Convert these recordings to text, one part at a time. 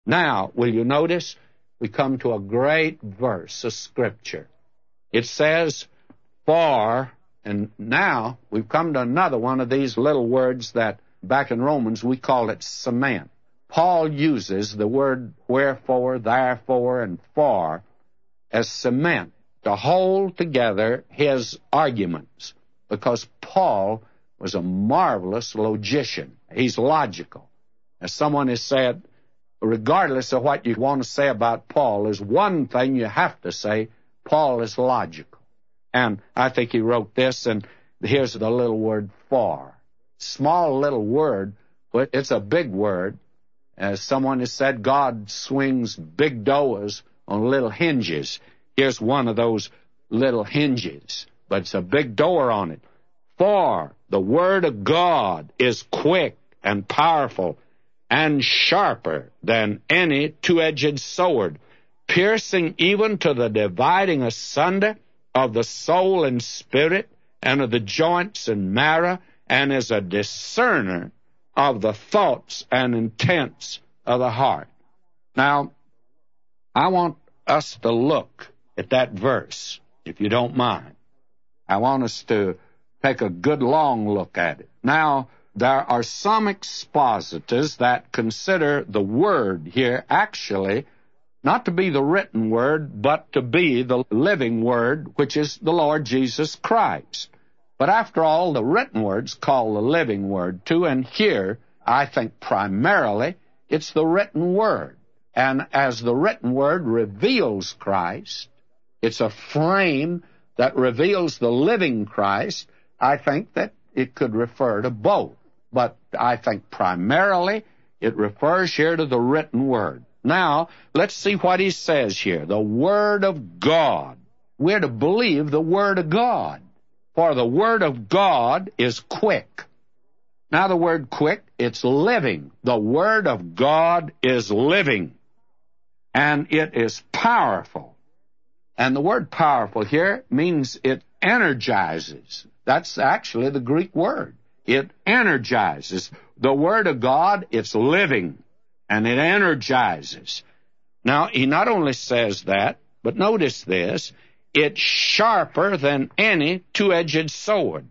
Now, will you notice? We come to a great verse of Scripture. It says, for, and now we've come to another one of these little words that back in Romans we call it cement. Paul uses the word wherefore, therefore, and for as cement to hold together his arguments, because Paul was a marvelous logician. He's logical. As someone has said, regardless of what you want to say about Paul, there's one thing you have to say: Paul is logical. And I think he wrote this, and here's the little word for. Small little word, but it's a big word. As someone has said, God swings big doors on little hinges. Here's one of those little hinges, but it's a big door on it. For the word of God is quick and powerful and sharper than any two-edged sword, piercing even to the dividing asunder of the soul and spirit, and of the joints and marrow, and is a discerner of the thoughts and intents of the heart. Now, I want us to look at that verse, if you don't mind. I want us to take a good long look at it. Now, there are some expositors that consider the word here actually not to be the written word, but to be the living word, which is the Lord Jesus Christ. But after all, the written word's called the living word too, and here, I think primarily, it's the written word. And as the written word reveals Christ, it's a frame that reveals the living Christ. I think that it could refer to both. But I think primarily it refers here to the written word. Now, let's see what he says here. The Word of God. We're to believe the Word of God. For the Word of God is quick. Now, the word quick, it's living. The Word of God is living. And it is powerful. And the word powerful here means it energizes. That's actually the Greek word. It energizes. The Word of God, it's living, and it energizes. Now, he not only says that, but notice this, it's sharper than any two-edged sword.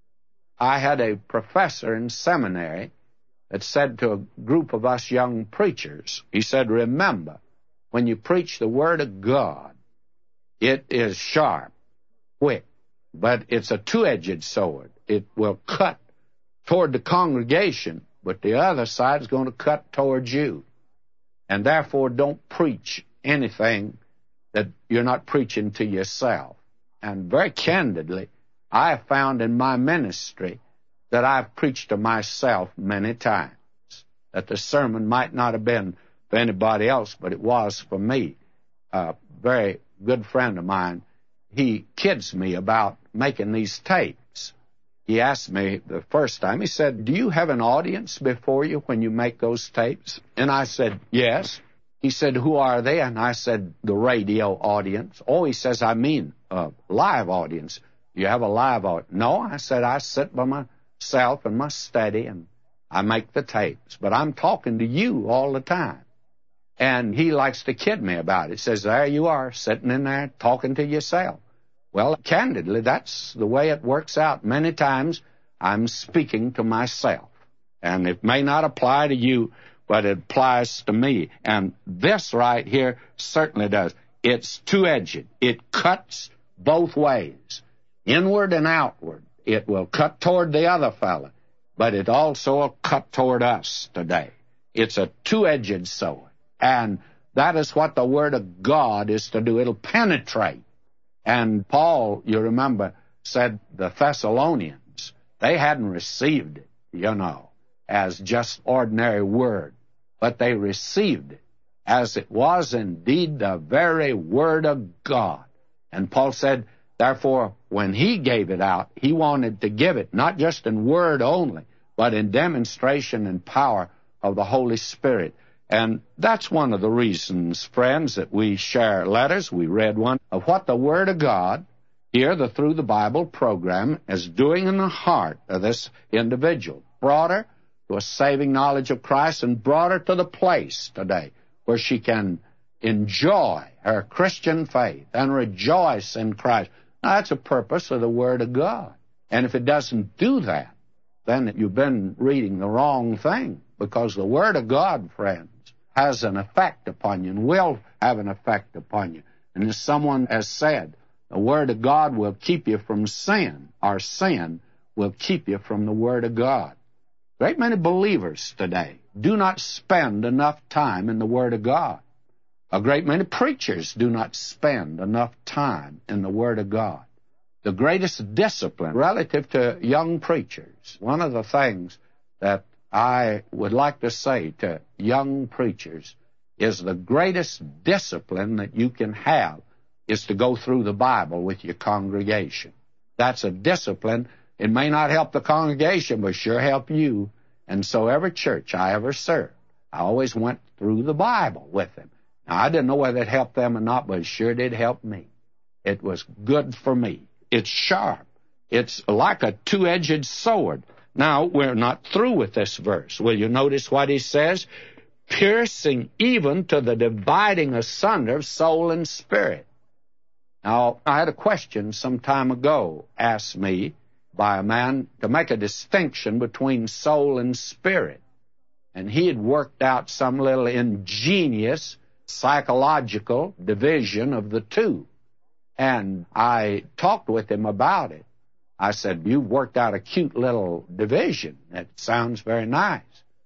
I had a professor in seminary that said to a group of us young preachers, he said, remember, when you preach the Word of God, it is sharp, quick, but it's a two-edged sword. It will cut toward the congregation, but the other side is going to cut towards you. And therefore, don't preach anything that you're not preaching to yourself. And very candidly, I have found in my ministry that I've preached to myself many times, that the sermon might not have been for anybody else, but it was for me. A very good friend of mine, he kids me about making these tapes. He asked me the first time, he said, do you have an audience before you when you make those tapes? And I said, yes. He said, who are they? And I said, the radio audience. Oh, he says, I mean, live audience. You have a live audience? No, I said, I sit by myself in my study and I make the tapes. But I'm talking to you all the time. And he likes to kid me about it. He says, there you are, sitting in there talking to yourself. Well, candidly, that's the way it works out. Many times I'm speaking to myself. And it may not apply to you, but it applies to me. And this right here certainly does. It's two-edged. It cuts both ways, inward and outward. It will cut toward the other fella, but it also will cut toward us today. It's a two-edged sword. And that is what the Word of God is to do. It'll penetrate. And Paul, you remember, said the Thessalonians, they hadn't received it, as just ordinary word, but they received it as it was indeed the very Word of God. And Paul said, therefore, when he gave it out, he wanted to give it not just in word only, but in demonstration and power of the Holy Spirit. And that's one of the reasons, friends, that we share letters. We read one of what the Word of God, here, the Through the Bible program, is doing in the heart of this individual. Brought her to a saving knowledge of Christ and brought her to the place today where she can enjoy her Christian faith and rejoice in Christ. Now, that's a purpose of the Word of God. And if it doesn't do that, then you've been reading the wrong thing, because the Word of God, friends, has an effect upon you and will have an effect upon you. And as someone has said, the Word of God will keep you from sin, or sin will keep you from the Word of God. A great many believers today do not spend enough time in the Word of God. A great many preachers do not spend enough time in the Word of God. The greatest discipline relative to young preachers, one of the things that I would like to say to young preachers is the greatest discipline that you can have is to go through the Bible with your congregation. That's a discipline. It may not help the congregation, but sure help you. And so every church I ever served, I always went through the Bible with them. Now, I didn't know whether it helped them or not, but it sure did help me. It was good for me. It's sharp. It's like a two-edged sword. Now, we're not through with this verse. Will you notice what he says? Piercing even to the dividing asunder of soul and spirit. Now, I had a question some time ago asked me by a man to make a distinction between soul and spirit. And he had worked out some little ingenious psychological division of the two. And I talked with him about it. I said, you've worked out a cute little division. That sounds very nice.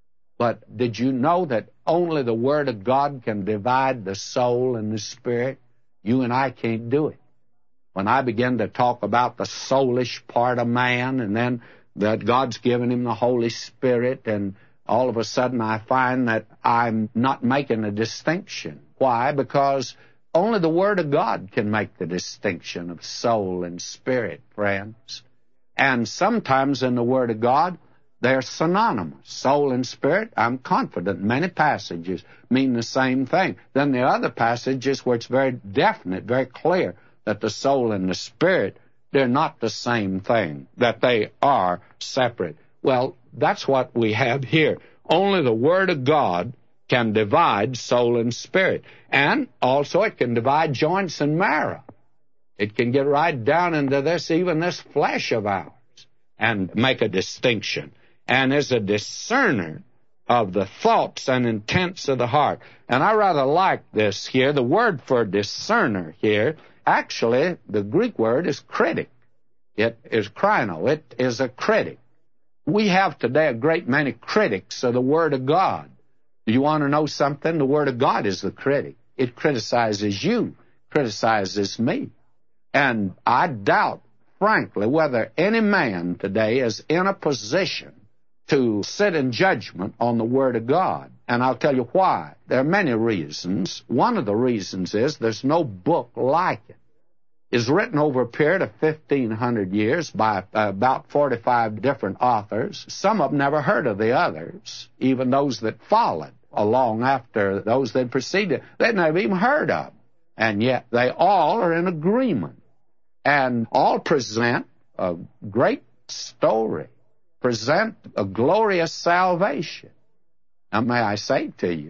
But did you know that only the Word of God can divide the soul and the spirit? You and I can't do it. When I begin to talk about the soulish part of man, and then that God's given him the Holy Spirit, and all of a sudden I find that I'm not making a distinction. Why? Because only the Word of God can make the distinction of soul and spirit, friends. And sometimes in the Word of God, they're synonymous. Soul and spirit, I'm confident many passages mean the same thing. Then the other passages where it's very definite, very clear, that the soul and the spirit, they're not the same thing, that they are separate. Well, that's what we have here. Only the Word of God can divide soul and spirit. And also it can divide joints and marrow. It can get right down into this, even this flesh of ours, and make a distinction. And is a discerner of the thoughts and intents of the heart. And I rather like this here. The word for discerner here, actually, the Greek word is critic. It is krino. It is a critic. We have today a great many critics of the Word of God. Do you want to know something? The Word of God is the critic. It criticizes you, criticizes me. And I doubt, frankly, whether any man today is in a position to sit in judgment on the Word of God. And I'll tell you why. There are many reasons. One of the reasons is there's no book like it. It's written over a period of 1,500 years by about 45 different authors. Some of them never heard of the others, even those that followed along after those that preceded. They'd never even heard of them. And yet they all are in agreement and all present a great story, present a glorious salvation. Now, may I say to you,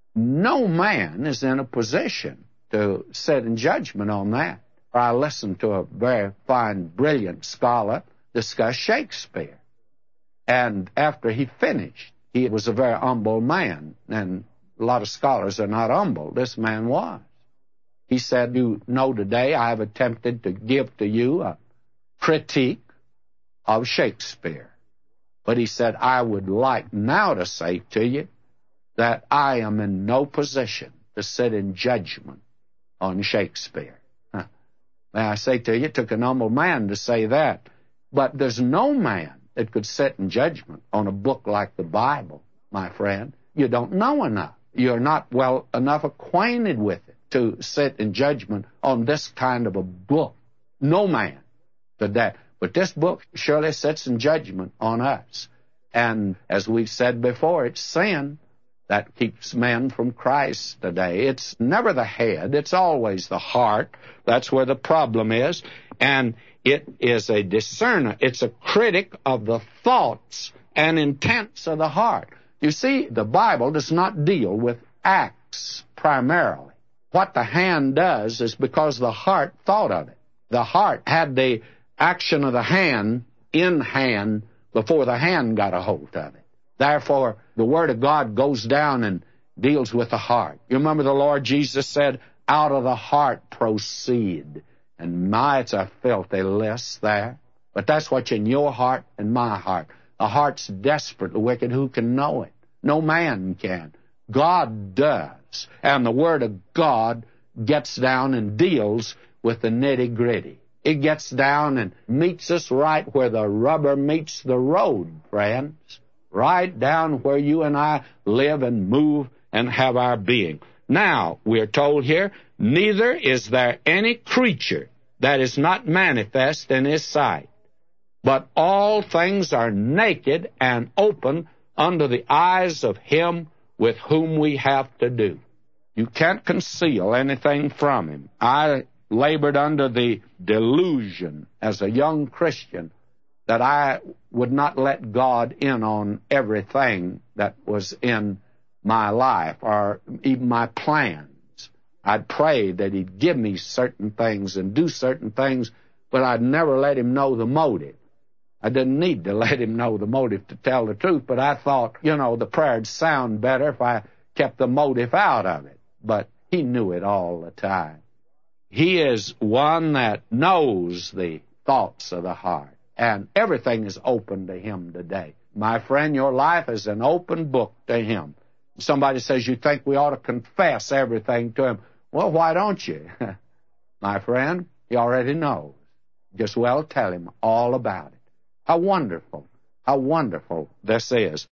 no man is in a position to sit in judgment on that. I listened to a very fine, brilliant scholar discuss Shakespeare. And after he finished, he was a very humble man. And a lot of scholars are not humble. This man was. He said, you know, today I have attempted to give to you a critique of Shakespeare. But he said, I would like now to say to you that I am in no position to sit in judgment on Shakespeare. May I say to you, it took an humble man to say that. But there's no man that could sit in judgment on a book like the Bible, my friend. You don't know enough. You're not well enough acquainted with it to sit in judgment on this kind of a book. No man could that. But this book surely sits in judgment on us. And as we've said before, it's sin that keeps men from Christ today. It's never the head. It's always the heart. That's where the problem is. And it is a discerner. It's a critic of the thoughts and intents of the heart. You see, the Bible does not deal with acts acts primarily. What the hand does is because the heart thought of it. The heart had the action of the hand in hand before the hand got a hold of it. Therefore, the Word of God goes down and deals with the heart. You remember the Lord Jesus said, out of the heart proceed. And my, it's a filthy list there. But that's what's in your heart and my heart. The heart's desperately wicked. Who can know it? No man can. God does. And the Word of God gets down and deals with the nitty-gritty. It gets down and meets us right where the rubber meets the road, friends. Right down where you and I live and move and have our being. Now, we're told here, neither is there any creature that is not manifest in His sight, but all things are naked and open under the eyes of Him with whom we have to do. You can't conceal anything from Him. I labored under the delusion as a young Christian that I would not let God in on everything that was in my life or even my plans. I'd pray that He'd give me certain things and do certain things, but I'd never let Him know the motive. I didn't need to let Him know the motive to tell the truth, but I thought, the prayer'd sound better if I kept the motive out of it. But He knew it all the time. He is one that knows the thoughts of the heart, and everything is open to Him today. My friend, your life is an open book to Him. Somebody says, you think we ought to confess everything to Him. Well, why don't you? My friend, He already knows. Just tell Him all about it. How wonderful this is.